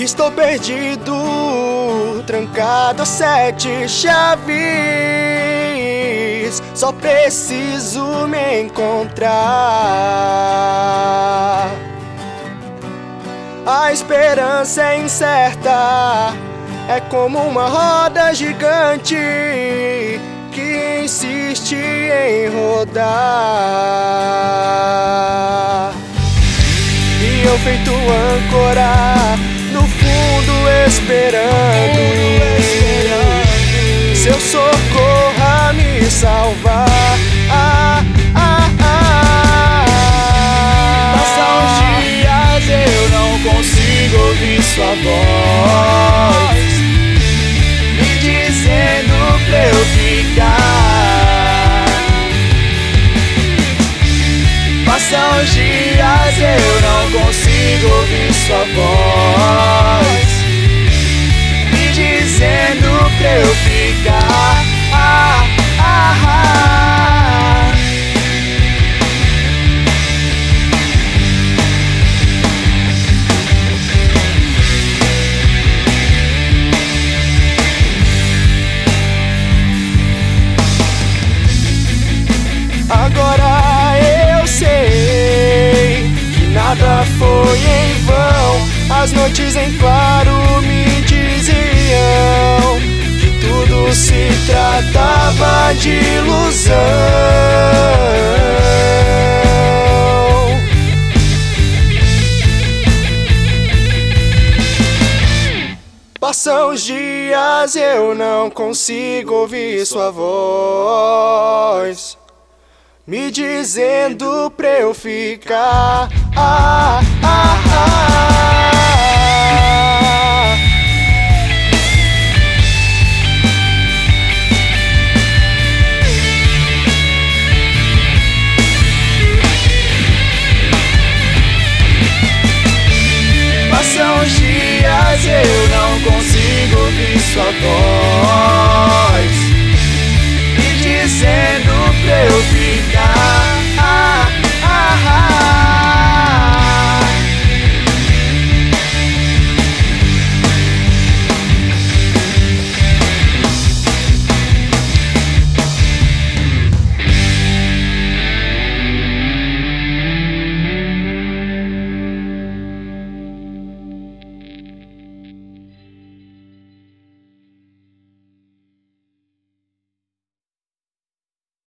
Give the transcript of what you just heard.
Estou perdido, trancado a 7 chaves. Só preciso me encontrar. A esperança é incerta, é como uma roda gigante que insiste em rodar. E eu feito âncora no fundo esperando seu socorro a me salvar. Passam os dias, eu não consigo ouvir sua voz me dizendo pra eu ficar. Passam os dias, eu não consigo ouvir sua voz me dizendo pra eu ficar. Agora eu sei que nada foi em vão. As noites em claro me diziam que tudo se tratava de ilusão. Passam os dias, eu não consigo ouvir sua voz me dizendo pra eu ficar. Passam os dias, eu não consigo ouvir sua voz